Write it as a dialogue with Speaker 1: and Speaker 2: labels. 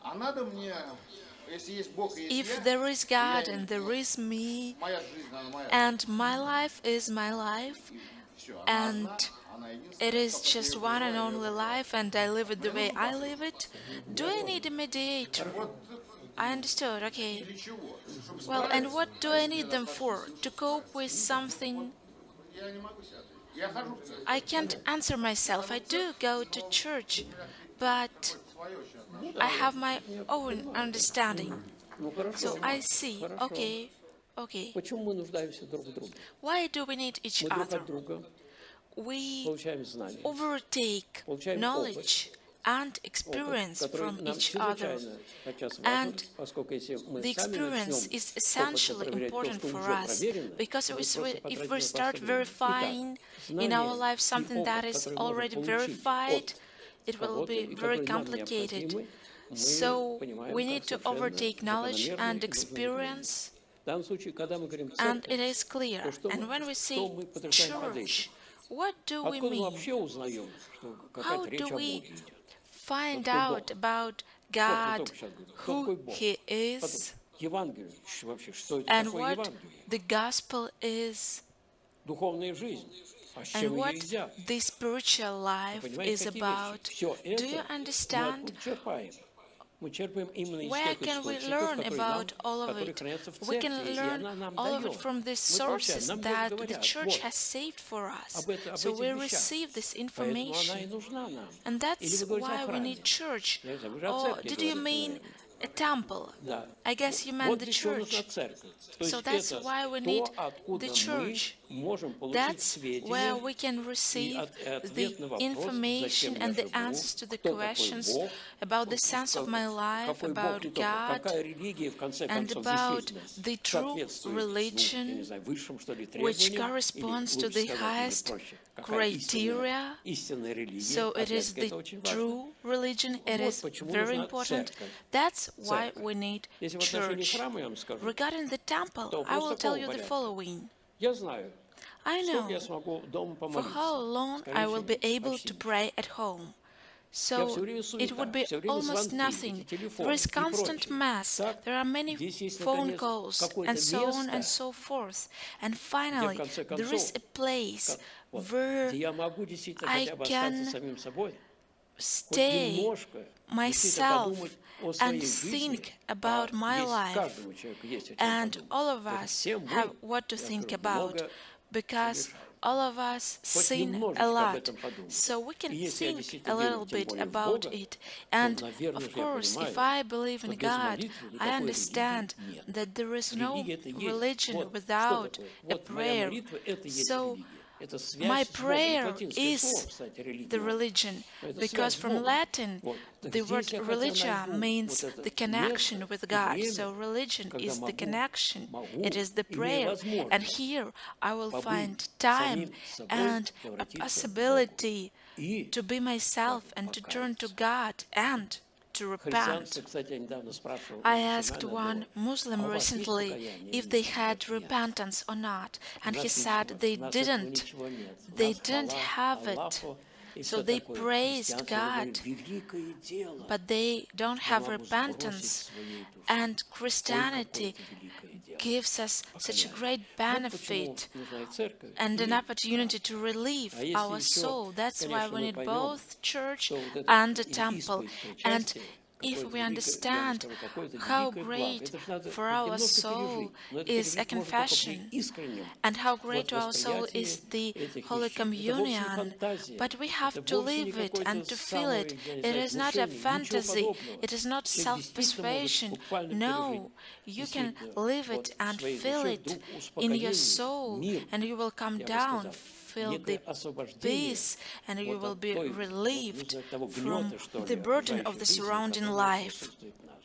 Speaker 1: If there is God and there is me, and my life is my life, and it is just one and only life, and I live it the way I live it, do I need a mediator? I understood, okay. Well, and what do I need them for? To cope with something I can't answer myself. I do go to church, but
Speaker 2: Ну
Speaker 1: I
Speaker 2: да,
Speaker 1: have my
Speaker 2: я
Speaker 1: own
Speaker 2: понимаю.
Speaker 1: understanding.
Speaker 2: Ну
Speaker 1: So
Speaker 2: хорошо,
Speaker 1: I see,
Speaker 2: хорошо.
Speaker 1: okay, okay.
Speaker 2: Почему мы нуждаемся друг в друге?
Speaker 1: Why do we need each
Speaker 2: Мы друг
Speaker 1: other?
Speaker 2: от друга
Speaker 1: We
Speaker 2: получаем знания,
Speaker 1: overtake
Speaker 2: получаем опыт,
Speaker 1: knowledge and experience
Speaker 2: который
Speaker 1: from
Speaker 2: нам
Speaker 1: each other.
Speaker 2: чрезвычайно подчас важен,
Speaker 1: And
Speaker 2: поскольку если мы
Speaker 1: the
Speaker 2: сами
Speaker 1: experience
Speaker 2: начнем
Speaker 1: is
Speaker 2: опытно
Speaker 1: essentially
Speaker 2: проверять то,
Speaker 1: important
Speaker 2: что
Speaker 1: for
Speaker 2: уже
Speaker 1: us
Speaker 2: проверено,
Speaker 1: because
Speaker 2: то вы просто
Speaker 1: if
Speaker 2: потратите
Speaker 1: we
Speaker 2: на
Speaker 1: start
Speaker 2: просто время. Итак,
Speaker 1: verifying in our
Speaker 2: знание
Speaker 1: life
Speaker 2: и
Speaker 1: something that
Speaker 2: опыт,
Speaker 1: is
Speaker 2: который можем
Speaker 1: already
Speaker 2: получить
Speaker 1: verified,
Speaker 2: от
Speaker 1: it will
Speaker 2: кого-то
Speaker 1: be
Speaker 2: и
Speaker 1: very
Speaker 2: который нам
Speaker 1: complicated.
Speaker 2: необходимы, мы
Speaker 1: So
Speaker 2: понимаем
Speaker 1: we
Speaker 2: как
Speaker 1: need to
Speaker 2: совершенно
Speaker 1: overtake knowledge
Speaker 2: закономерные
Speaker 1: and
Speaker 2: и нужные явления.
Speaker 1: experience,
Speaker 2: В данном случае, когда мы говорим
Speaker 1: and
Speaker 2: «церковь»,
Speaker 1: it is clear.
Speaker 2: то
Speaker 1: And when we
Speaker 2: что
Speaker 1: say
Speaker 2: мы подразумеваем под этим?
Speaker 1: church, what do we
Speaker 2: Откуда мы
Speaker 1: mean?
Speaker 2: вообще узнаем, что
Speaker 1: How
Speaker 2: какая-то
Speaker 1: do
Speaker 2: речь о
Speaker 1: we
Speaker 2: Боге идет?
Speaker 1: find
Speaker 2: Кто такой Бог?
Speaker 1: out about
Speaker 2: Вот мы
Speaker 1: God,
Speaker 2: только сейчас говорим. Кто такой
Speaker 1: who
Speaker 2: Бог?
Speaker 1: He
Speaker 2: Потом,
Speaker 1: is,
Speaker 2: Евангелие. Вообще, что это
Speaker 1: and
Speaker 2: такое
Speaker 1: what
Speaker 2: Евангелие?
Speaker 1: the gospel is,
Speaker 2: Духовная жизнь. А с
Speaker 1: and
Speaker 2: чем ее
Speaker 1: what
Speaker 2: едят?
Speaker 1: the spiritual life
Speaker 2: Понимаете,
Speaker 1: is
Speaker 2: какие
Speaker 1: about?
Speaker 2: вещи? Все
Speaker 1: Do you
Speaker 2: это мы
Speaker 1: understand?
Speaker 2: откуда черпаем? Мы черпаем именно из
Speaker 1: Where
Speaker 2: тех
Speaker 1: can we
Speaker 2: источников,
Speaker 1: learn
Speaker 2: которые,
Speaker 1: about all of
Speaker 2: которые
Speaker 1: it?
Speaker 2: хранятся в
Speaker 1: We can
Speaker 2: церкви, и
Speaker 1: learn
Speaker 2: она нам
Speaker 1: all of it
Speaker 2: дает.
Speaker 1: from the
Speaker 2: Мы получаем,
Speaker 1: sources
Speaker 2: нам
Speaker 1: that the
Speaker 2: говорят,
Speaker 1: church
Speaker 2: вот,
Speaker 1: has saved for us.
Speaker 2: об
Speaker 1: So we
Speaker 2: этих вещах.
Speaker 1: receive this
Speaker 2: Поэтому она и
Speaker 1: information.
Speaker 2: нужна нам.
Speaker 1: And
Speaker 2: Или
Speaker 1: that's
Speaker 2: вы говорите о
Speaker 1: why we
Speaker 2: храме.
Speaker 1: need church.
Speaker 2: Я не знаю, вы же о
Speaker 1: Or
Speaker 2: церкви
Speaker 1: did you
Speaker 2: говорите,
Speaker 1: mean
Speaker 2: наверное.
Speaker 1: a temple?
Speaker 2: Да.
Speaker 1: I guess you meant
Speaker 2: Вот
Speaker 1: the
Speaker 2: для чего нужна
Speaker 1: church.
Speaker 2: церковь. То
Speaker 1: So
Speaker 2: есть
Speaker 1: that's
Speaker 2: это
Speaker 1: why we need
Speaker 2: то, откуда
Speaker 1: the
Speaker 2: мы
Speaker 1: church.
Speaker 2: можем получить
Speaker 1: That's where
Speaker 2: сведения
Speaker 1: we can
Speaker 2: и
Speaker 1: receive
Speaker 2: ответ
Speaker 1: the
Speaker 2: на вопрос,
Speaker 1: information
Speaker 2: зачем я
Speaker 1: and the
Speaker 2: живу,
Speaker 1: answers to the
Speaker 2: кто такой
Speaker 1: questions
Speaker 2: Бог,
Speaker 1: about the sense of my life,
Speaker 2: какой Бог
Speaker 1: about
Speaker 2: не только,
Speaker 1: God,
Speaker 2: какая религия, в конце
Speaker 1: and
Speaker 2: концов,
Speaker 1: about
Speaker 2: действительно
Speaker 1: the true
Speaker 2: соответствует, я не
Speaker 1: religion
Speaker 2: знаю, высшим, что ли,
Speaker 1: which
Speaker 2: требованиям,
Speaker 1: corresponds
Speaker 2: или
Speaker 1: to
Speaker 2: лучше
Speaker 1: the
Speaker 2: сказать, или
Speaker 1: highest
Speaker 2: проще, какая
Speaker 1: criteria.
Speaker 2: истинная религия,
Speaker 1: So it is
Speaker 2: опять-таки, это
Speaker 1: the
Speaker 2: очень важно.
Speaker 1: true religion. It
Speaker 2: Вот
Speaker 1: is
Speaker 2: почему
Speaker 1: very
Speaker 2: нужна
Speaker 1: important.
Speaker 2: церковь.
Speaker 1: That's why
Speaker 2: Церковь.
Speaker 1: we need
Speaker 2: Если в отношении
Speaker 1: church.
Speaker 2: храма я вам скажу,
Speaker 1: Regarding the temple,
Speaker 2: то
Speaker 1: I
Speaker 2: вопрос
Speaker 1: will tell
Speaker 2: такого
Speaker 1: you the
Speaker 2: порядка.
Speaker 1: following.
Speaker 2: Я знаю,
Speaker 1: I
Speaker 2: сколько я
Speaker 1: know
Speaker 2: смогу дома
Speaker 1: for
Speaker 2: помолиться.
Speaker 1: how long
Speaker 2: Скорее
Speaker 1: I will be
Speaker 2: всего,
Speaker 1: able
Speaker 2: почти
Speaker 1: to
Speaker 2: ничего.
Speaker 1: pray at home.
Speaker 2: Я
Speaker 1: So
Speaker 2: все время
Speaker 1: it
Speaker 2: суета,
Speaker 1: would be
Speaker 2: все время
Speaker 1: almost
Speaker 2: звонки,
Speaker 1: nothing.
Speaker 2: эти телефоны
Speaker 1: There is
Speaker 2: и
Speaker 1: constant
Speaker 2: прочее.
Speaker 1: mass.
Speaker 2: Так,
Speaker 1: There are many
Speaker 2: здесь есть,
Speaker 1: phone
Speaker 2: наконец,
Speaker 1: calls
Speaker 2: какое-то
Speaker 1: and so on and
Speaker 2: место,
Speaker 1: so forth. And
Speaker 2: где, в
Speaker 1: finally,
Speaker 2: конце
Speaker 1: there is
Speaker 2: концов,
Speaker 1: a place
Speaker 2: вот,
Speaker 1: where
Speaker 2: где я могу действительно
Speaker 1: I
Speaker 2: хотя бы остаться
Speaker 1: can
Speaker 2: самим собой, хоть
Speaker 1: stay
Speaker 2: немножко действительно
Speaker 1: myself
Speaker 2: подумать о
Speaker 1: and
Speaker 2: своей жизни.
Speaker 1: think about my
Speaker 2: Есть
Speaker 1: life.
Speaker 2: каждому человеку есть о чем
Speaker 1: And
Speaker 2: подумать.
Speaker 1: all of
Speaker 2: Это
Speaker 1: us
Speaker 2: всем мы,
Speaker 1: have what to
Speaker 2: я
Speaker 1: think
Speaker 2: скажу,
Speaker 1: about
Speaker 2: много
Speaker 1: because
Speaker 2: совершаем.
Speaker 1: all of us
Speaker 2: Хоть
Speaker 1: sin
Speaker 2: немножечко
Speaker 1: a
Speaker 2: об
Speaker 1: lot,
Speaker 2: этом подумать.
Speaker 1: so we can
Speaker 2: И если я
Speaker 1: think
Speaker 2: действительно
Speaker 1: a
Speaker 2: верю,
Speaker 1: little
Speaker 2: тем
Speaker 1: bit
Speaker 2: более в
Speaker 1: about
Speaker 2: Бога,
Speaker 1: it.
Speaker 2: то,
Speaker 1: And
Speaker 2: наверное
Speaker 1: of
Speaker 2: же, я
Speaker 1: course, if
Speaker 2: понимаю,
Speaker 1: I believe
Speaker 2: что
Speaker 1: in
Speaker 2: без
Speaker 1: God,
Speaker 2: молитвы
Speaker 1: I
Speaker 2: никакой
Speaker 1: understand
Speaker 2: религии нет.
Speaker 1: that there is no
Speaker 2: Религия это есть.
Speaker 1: religion
Speaker 2: Вот что
Speaker 1: without
Speaker 2: такое.
Speaker 1: a
Speaker 2: Вот моя
Speaker 1: prayer.
Speaker 2: молитва это есть
Speaker 1: So
Speaker 2: религия. Это
Speaker 1: my
Speaker 2: связь с Богом.
Speaker 1: prayer
Speaker 2: Латинское слово,
Speaker 1: is
Speaker 2: кстати,
Speaker 1: the
Speaker 2: религия.
Speaker 1: religion,
Speaker 2: Это
Speaker 1: because
Speaker 2: связь с
Speaker 1: from
Speaker 2: Богом.
Speaker 1: Latin
Speaker 2: Вот. Так
Speaker 1: the word
Speaker 2: здесь я хотя
Speaker 1: religia
Speaker 2: найду
Speaker 1: means
Speaker 2: вот это
Speaker 1: the connection
Speaker 2: место
Speaker 1: with
Speaker 2: и
Speaker 1: God.
Speaker 2: время,
Speaker 1: So religion
Speaker 2: когда
Speaker 1: is the
Speaker 2: могу,
Speaker 1: connection, it is the
Speaker 2: имея
Speaker 1: prayer. And
Speaker 2: возможность
Speaker 1: here I will
Speaker 2: побыть
Speaker 1: find time
Speaker 2: самим собой,
Speaker 1: and a
Speaker 2: превратиться в Бога.
Speaker 1: possibility
Speaker 2: И
Speaker 1: to be myself and to turn to God and to repent.
Speaker 2: христианство, кстати, я недавно спрашивал
Speaker 1: I asked
Speaker 2: мусульман
Speaker 1: one Muslim
Speaker 2: «А у вас есть
Speaker 1: recently
Speaker 2: покаяние?»
Speaker 1: if
Speaker 2: Или
Speaker 1: they
Speaker 2: нет?
Speaker 1: had
Speaker 2: Говорят, «Нет».
Speaker 1: repentance or not,
Speaker 2: У
Speaker 1: and he
Speaker 2: нас
Speaker 1: said
Speaker 2: ничего,
Speaker 1: they
Speaker 2: у нас этого
Speaker 1: didn't.
Speaker 2: ничего нет. У
Speaker 1: They
Speaker 2: нас
Speaker 1: didn't
Speaker 2: хвала
Speaker 1: have it.
Speaker 2: Аллаху и
Speaker 1: So
Speaker 2: всё
Speaker 1: they
Speaker 2: такое.
Speaker 1: praised
Speaker 2: Христианство, я говорю,
Speaker 1: God,
Speaker 2: великое дело.
Speaker 1: but they don't
Speaker 2: Я
Speaker 1: have
Speaker 2: могу сбросить
Speaker 1: repentance.
Speaker 2: своей души.
Speaker 1: And
Speaker 2: Ой,
Speaker 1: Christianity
Speaker 2: какое это великое дело.
Speaker 1: gives us such a
Speaker 2: Покаяние.
Speaker 1: great
Speaker 2: Вот почему
Speaker 1: benefit
Speaker 2: нужна и церковь,
Speaker 1: and an
Speaker 2: и
Speaker 1: opportunity to relieve
Speaker 2: А если
Speaker 1: our
Speaker 2: еще,
Speaker 1: soul. That's why
Speaker 2: конечно,
Speaker 1: we
Speaker 2: мы
Speaker 1: need
Speaker 2: поймем,
Speaker 1: both church
Speaker 2: что вот это
Speaker 1: and a temple.
Speaker 2: исповедь
Speaker 1: And
Speaker 2: причастия,
Speaker 1: if
Speaker 2: какое-то
Speaker 1: we
Speaker 2: великое, я вам
Speaker 1: understand
Speaker 2: скажу, какое-то
Speaker 1: how
Speaker 2: великое благо.
Speaker 1: great
Speaker 2: Это ж надо
Speaker 1: for
Speaker 2: хоть
Speaker 1: our
Speaker 2: немножко
Speaker 1: soul
Speaker 2: пережить, но это
Speaker 1: is a
Speaker 2: пережить можно только при
Speaker 1: confession,
Speaker 2: искреннем
Speaker 1: and how great
Speaker 2: вот
Speaker 1: to our soul
Speaker 2: восприятии
Speaker 1: is the
Speaker 2: этих
Speaker 1: Holy
Speaker 2: вещей. Это вовсе не
Speaker 1: Communion,
Speaker 2: фантазия,
Speaker 1: but we have
Speaker 2: это
Speaker 1: to
Speaker 2: вовсе не
Speaker 1: live it
Speaker 2: какое-то
Speaker 1: and to feel it.
Speaker 2: самое, я не
Speaker 1: It
Speaker 2: знаю,
Speaker 1: is not a
Speaker 2: внушение, ничего
Speaker 1: fantasy,
Speaker 2: подобного.
Speaker 1: it is not
Speaker 2: Человек действительно может
Speaker 1: self-persuasion.
Speaker 2: буквально
Speaker 1: No,
Speaker 2: пережить
Speaker 1: you can
Speaker 2: действительно
Speaker 1: live
Speaker 2: вот
Speaker 1: it
Speaker 2: в
Speaker 1: and
Speaker 2: своей
Speaker 1: feel
Speaker 2: душе
Speaker 1: it
Speaker 2: вдруг
Speaker 1: in your
Speaker 2: успокоение,
Speaker 1: soul,
Speaker 2: мир,
Speaker 1: and you will come
Speaker 2: я бы
Speaker 1: down,
Speaker 2: сказал,
Speaker 1: feel
Speaker 2: некое
Speaker 1: the
Speaker 2: освобождение
Speaker 1: peace, and you
Speaker 2: вот
Speaker 1: will
Speaker 2: от
Speaker 1: be
Speaker 2: той, вот,
Speaker 1: relieved
Speaker 2: не знаю, того
Speaker 1: from
Speaker 2: гнета, что
Speaker 1: the
Speaker 2: ли,
Speaker 1: burden of
Speaker 2: окружающей
Speaker 1: the
Speaker 2: жизни,
Speaker 1: surrounding
Speaker 2: которая
Speaker 1: life.
Speaker 2: присутствует в нас.